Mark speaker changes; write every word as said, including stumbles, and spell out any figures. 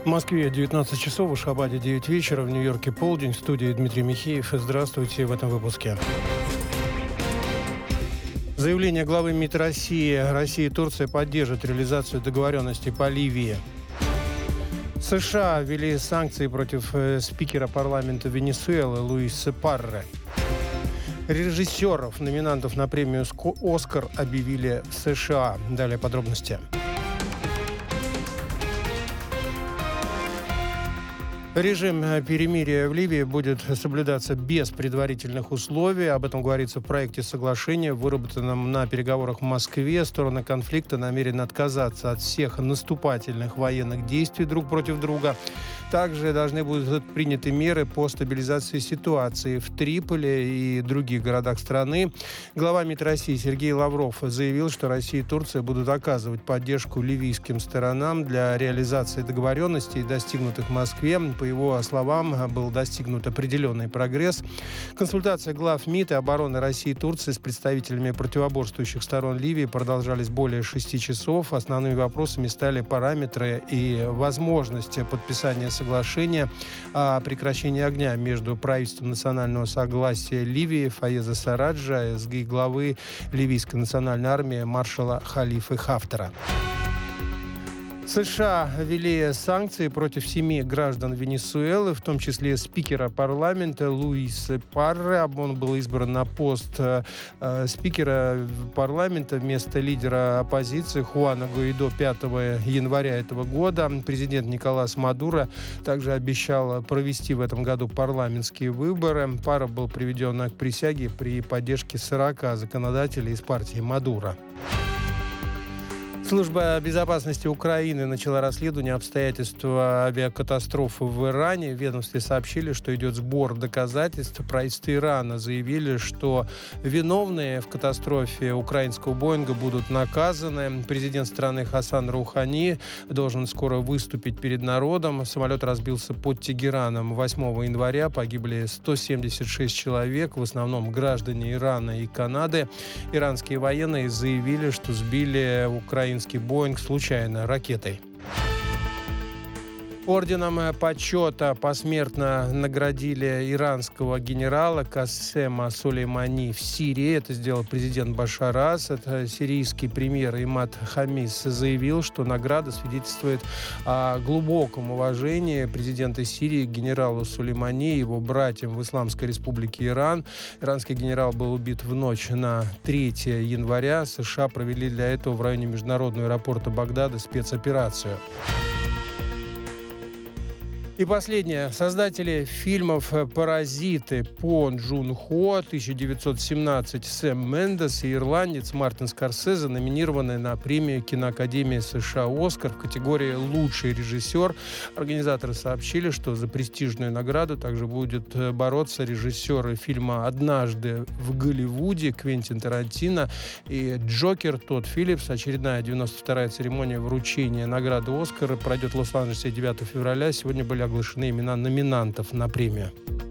Speaker 1: В Москве девятнадцать часов, в Ашхабаде девять вечера, в Нью-Йорке полдень. В студии Дмитрий Михеев. Здравствуйте в этом выпуске. Заявление главы МИД России. Россия и Турция поддержат реализацию договоренности по Ливии. США ввели санкции против спикера парламента Венесуэлы Луиса Парре. Режиссеров, номинантов на премию «Оскар» объявили в США. Далее подробности. Режим перемирия в Ливии будет соблюдаться без предварительных условий. Об этом говорится в проекте соглашения, выработанном на переговорах в Москве. Стороны конфликта намерены отказаться от всех наступательных военных действий друг против друга. Также должны будут приняты меры по стабилизации ситуации в Триполи и других городах страны. Глава МИД России Сергей Лавров заявил, что Россия и Турция будут оказывать поддержку ливийским сторонам для реализации договоренностей, достигнутых в Москве. По его словам, был достигнут определенный прогресс. Консультация глав МИД и обороны России и Турции с представителями противоборствующих сторон Ливии продолжались более шести часов. Основными вопросами стали параметры и возможность подписания соглашения о прекращении огня между правительством национального согласия Ливии Фаеза Сараджа и главы ливийской национальной армии маршала Халифы Хафтара. США ввели санкции против семи граждан Венесуэлы, в том числе спикера парламента Луиса Парре. Он был избран на пост э, спикера парламента вместо лидера оппозиции Хуана Гуайдо пятого января этого года. Президент Николас Мадуро также обещал провести в этом году парламентские выборы. Парре был приведен к присяге при поддержке сорока законодателей из партии Мадуро. Служба безопасности Украины начала расследование обстоятельств авиакатастрофы в Иране. В ведомстве сообщили, что идет сбор доказательств. Правительство Ирана заявили, что виновные в катастрофе украинского Боинга будут наказаны. Президент страны Хасан Рухани должен скоро выступить перед народом. Самолет разбился под Тегераном восьмого января. Погибли сто семьдесят шесть человек, в основном граждане Ирана и Канады. Иранские военные заявили, что сбили украинские Боинг случайно ракетой. Орденом почета посмертно наградили иранского генерала Кассема Сулеймани в Сирии. Это сделал президент Башар Асад. Сирийский премьер Имад Хамис заявил, что награда свидетельствует о глубоком уважении президента Сирии к генералу Сулеймани и его братьям в Исламской Республике Иран. Иранский генерал был убит в ночь на третьего января. США провели для этого в районе международного аэропорта Багдада спецоперацию. И последнее. Создатели фильмов «Паразиты» Пон Джун Хо, тысяча девятьсот семнадцать Сэм Мендес и ирландец Мартин Скорсезе номинированы на премию киноакадемии США «Оскар» в категории «Лучший режиссер». Организаторы сообщили, что за престижную награду также будет бороться режиссеры фильма «Однажды в Голливуде» Квентин Тарантино и «Джокер» Тодд Филлипс. Очередная девяносто вторая церемония вручения награды «Оскара» пройдет в Лос-Анджелесе девятого февраля. Сегодня были оглашены имена номинантов на премию.